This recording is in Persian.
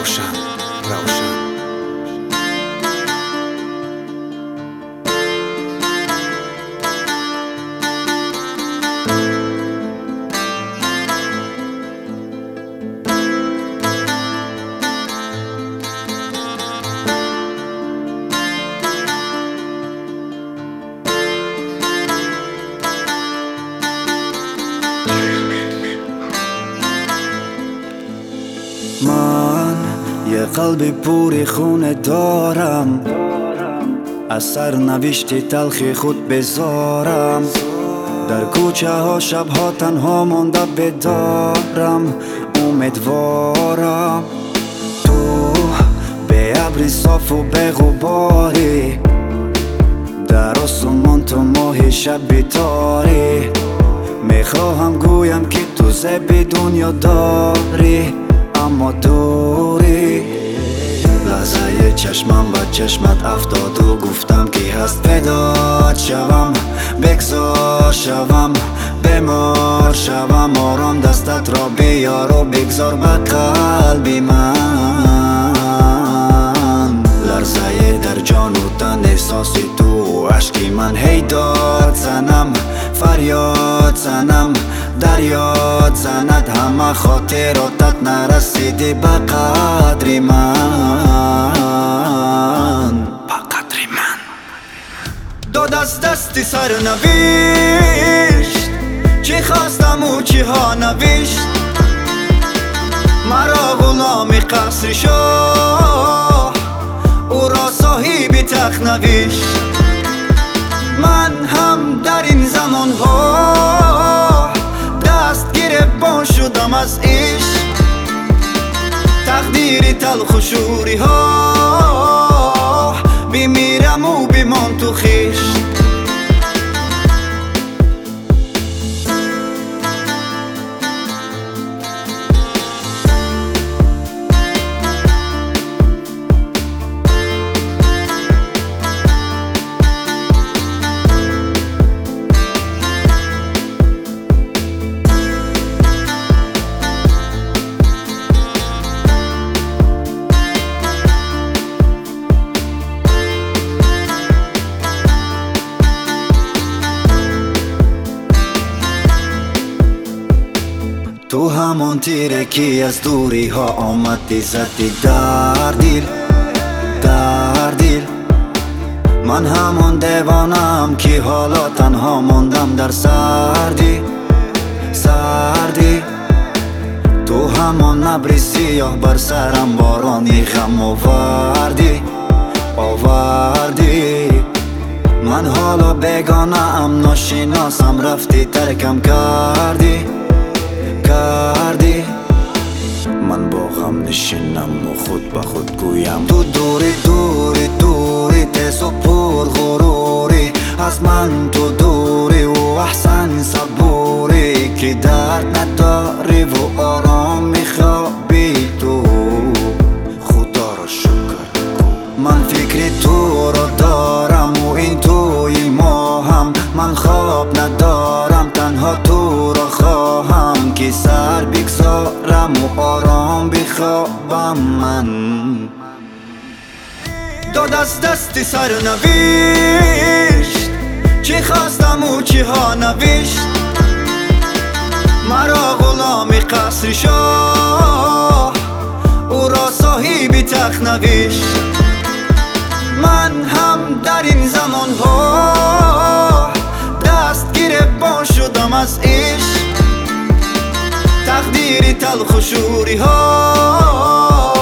روشن من یه قلبی پوری خونه دارم، از سرنوشت تلخی خود بذارم. در کوچه ها شبها تنها مانده بدارم، امیدوارم تو به ابری صاف و به غباری، در آسمان تو ماه شب بیتاری. میخواهم گویم که تو زبی دنیا داری اما دوری. لحظه چشمم و چشمت افتاد و گفتم که هست فدات شوم، بگذار شوم، بمار شوم. آرام دستت را بیار و بگذار به قلبی من. لرزه در جان و تن احساسی تو، عشقی من هی داد زنم، فریاد زنم، دریاد زند. همه خاطراتت نرسیدی به قدری من، به قدری من. داد از دستی سرنوشت، چی خواستم و چی ها نوشت. مرا غلام قصر شاه، او را صاحب تخت نوشت. من هم در این زمان ها دست گریبان شدم از عشق. تقدیر تلخ و شوری ها، بمیرم و بمان تو خویش. تو همون تیره که از دوری ها آمدی زدی در دل، در دل. من همون دیوانم که حالا تنها موندم در سردی، سردی. تو همون ابری سیاه بر سرم بارانی غم آوردی، آوردی. من حالا بیگانه ام، ناشناسم، رفتی ترکم کردی، کردی. من با غم نشینم و خود به خود گویم تو دوری، دوری، دوری. تیز و پر غروری از من تو دوری، و احسن صبوری که درد نداری و آرام میخوابی تو. خدا را شکر من فکر تو را دارم و این توی ماهم. من خواب ندارم، تنها تو را خواهم که سر بگذارم و آرام بخوابم من. داد از دستی سرنوشت، چی خواستم و چی ها نوشت. مرا غلام قصر شاه، او را صاحب تخت نوشت. من هم در این زمان ها دست گریبان شدم از عشق. تقدیر تلخ و شوری ها،